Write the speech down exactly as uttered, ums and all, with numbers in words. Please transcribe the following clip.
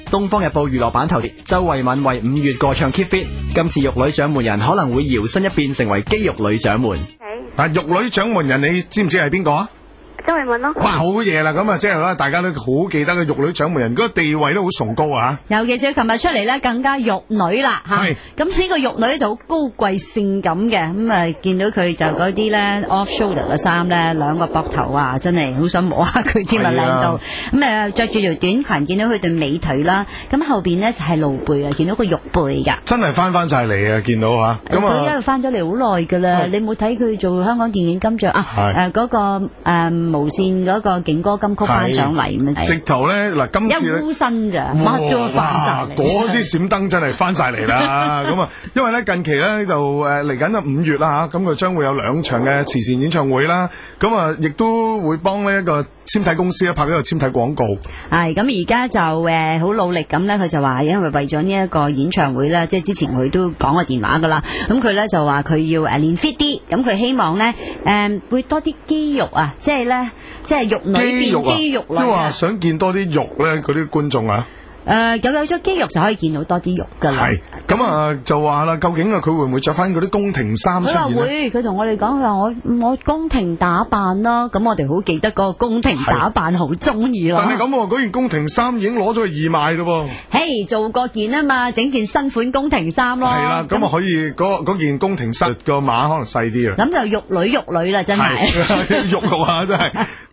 東方日報娛樂版頭條，周慧敏為五月個唱 Keep Fit， 今次玉女掌門人可能會搖身一變成為肌肉女掌門。 但係玉女掌門人你知唔知係邊個啊？ 周慧敏咯。 哇，好嘢啦！咁啊，即係咧，大家都好記得嘅玉女掌門人，嗰個地位都好崇高啊！ 尤其是佢琴日出嚟咧，更加玉女啦嚇。 係。 咁呢個玉女就好高貴性感嘅，咁啊見到佢就嗰啲咧 off shoulder 嘅衫咧，兩個膊頭啊，真係好想摸下佢添啊，靚到。咁啊著住條短裙，見到佢對美腿啦，咁後邊咧就係露背啊，見到個玉背㗎。 真係翻翻曬嚟啊！見到嚇。咁啊。 佢一路翻咗嚟好耐㗎啦，你冇睇佢做香港電影金像啊？誒嗰個誒無線嗰個勁歌金曲頒獎禮咁樣。 直頭咧嗱，今次咧一烏身咋，乜都翻曬嚟。 嗰啲閃燈真係翻曬嚟啦！咁啊，因為咧近期咧就誒嚟緊啊五月啦嚇，咁佢將會有兩場嘅慈善演唱會啦，咁啊亦都會幫呢一個纖體公司咧拍呢個纖體廣告。係咁而家就誒好努力咁咧，佢就話因為為咗呢一個演唱會咧，即係之前佢都講過電話噶啦，咁佢咧就話佢要誒練 fit 啲，咁佢希望咧誒會多啲肌肉啊，即係咧即係玉女變肌肉女啊，都話想見多啲肉咧，嗰啲觀眾啊。誒，有有咗肌肉就可以見到多啲肉噶啦。係咁啊，就話啦，究竟啊，佢會唔會着翻嗰啲宮廷衫出現咧？佢話會，佢同我哋講，佢話我我宮廷打扮啦。咁我哋好記得嗰個宮廷打扮，好中意咯。但係咁喎，嗰件宮廷衫已經攞咗去義賣咯噃。嘿，做過件啊嘛，整件新款宮廷衫咯。係啦，咁啊可以嗰嗰件宮廷衫個碼可能細啲啊。咁就玉女玉女啦，真係玉玉啊，真係。